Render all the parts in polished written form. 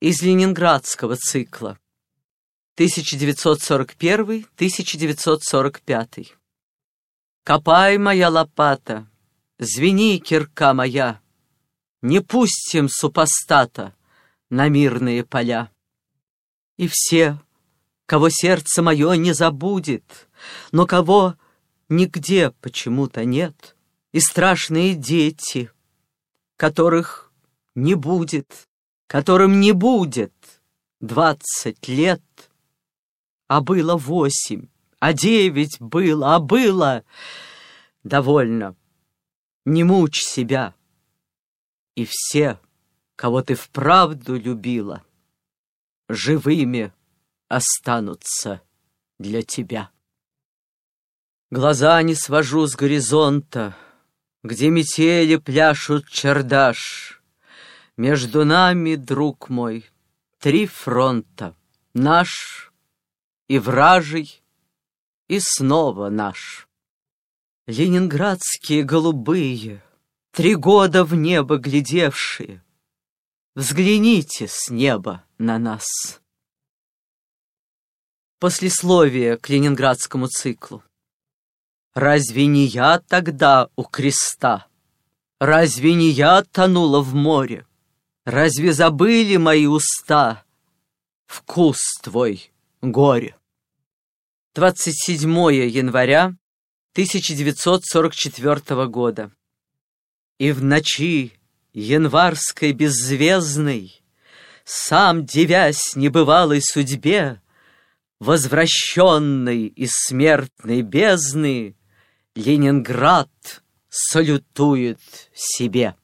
из ленинградского цикла 1941-1945. Копай, моя лопата, звени, кирка моя, не пустим супостата на мирные поля. И все, кого сердце мое не забудет, но кого нигде почему-то нет, и страшные дети, которых не будет, которым не будет 20 лет, а было 8, а 9 было, а было. Довольно, не мучь себя. И все, кого ты вправду любила, живыми останутся для тебя. Глаза не свожу с горизонта, где метели пляшут чардаш. Между нами, друг мой, 3 фронта: наш и вражий, и снова наш. Ленинградские голубые, 3 года в небо глядевшие, взгляните с неба на нас. Послесловие к ленинградскому циклу. Разве не я тогда у креста? Разве не я тонула в море? Разве забыли мои уста вкус твой горе? 27 января 1944 года. И в ночи январской беззвездной, сам дивясь небывалой судьбе, возвращенный из смертной бездны, Ленинград салютует себе.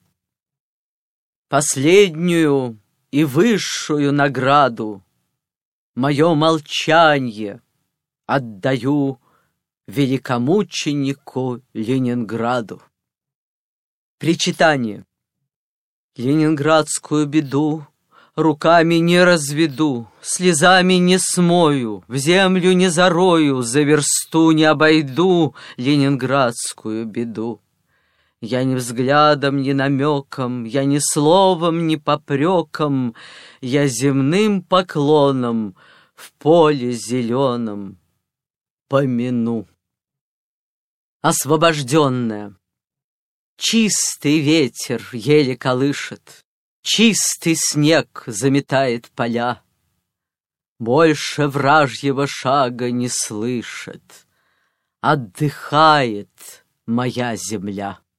Последнюю и высшую награду, мое молчанье, отдаю великомученику Ленинграду. Причитание. Ленинградскую беду руками не разведу, слезами не смою, в землю не зарою, за версту не обойду ленинградскую беду. Я ни взглядом, ни намеком, я ни словом, ни попреком, я земным поклоном в поле зеленом помяну. Освобожденная. Чистый ветер еле колышет, чистый снег заметает поля. Больше вражьего шага не слышит, отдыхает моя земля.